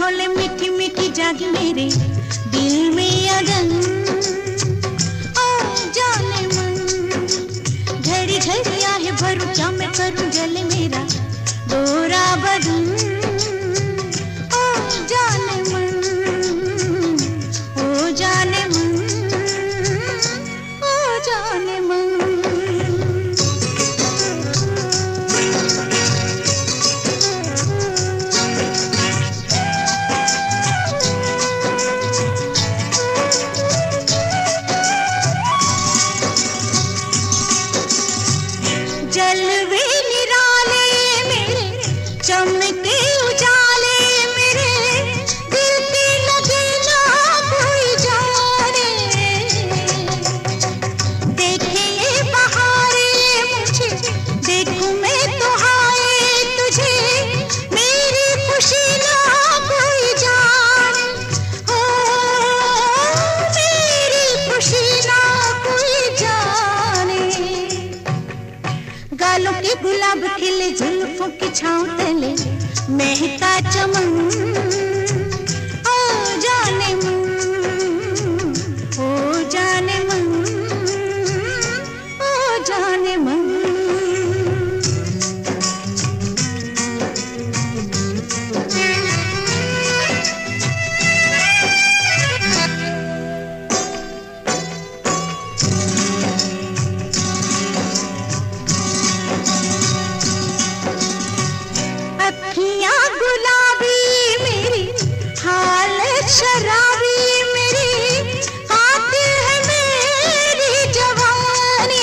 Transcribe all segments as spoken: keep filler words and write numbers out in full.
बोले मीठी मीठी जागी मेरे दिल में अगन। ओ जाने मन घड़ी घड़ी आहे भरूं, क्या मैं करूं जले मेरा गोरा बदन। ओ जाने मन, ओ जाने मन, ओ जाने मन। जलवे निराले मेरे चमके उजाले मेरे, दिल की लगे ना कोई जाने। देखे ये बहारे मुझे, देखूं मैं तो हाय तुझे, मेरी खुशी ना कोई जाने। ओ मेरी खुशी ना कोई जाने। गालों के गुलाब खिले जुल्फों की छाँव तले महका चमन। ओ जाने मन, ओ जाने मन, ओ जाने मन। अखियाँ गुलाबी मेरी, हालत शराबी मेरी, कातिल है मेरी जवानी।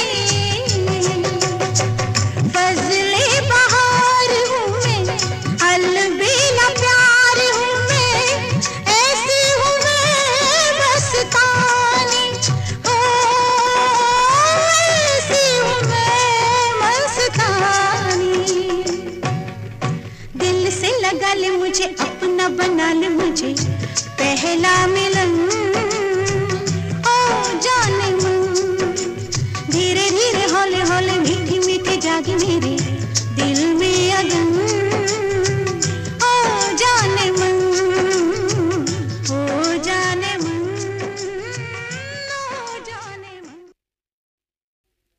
फजले बहार हूँ मैं, अलबेला प्यार हूँ मैं, ऐसी हूँ मैं मस्तानी। ओ ऐसी हूँ मैं मस्तानी। दिल से लगा ले मुझे, अपना बना ले मुझे, पहला मिलन।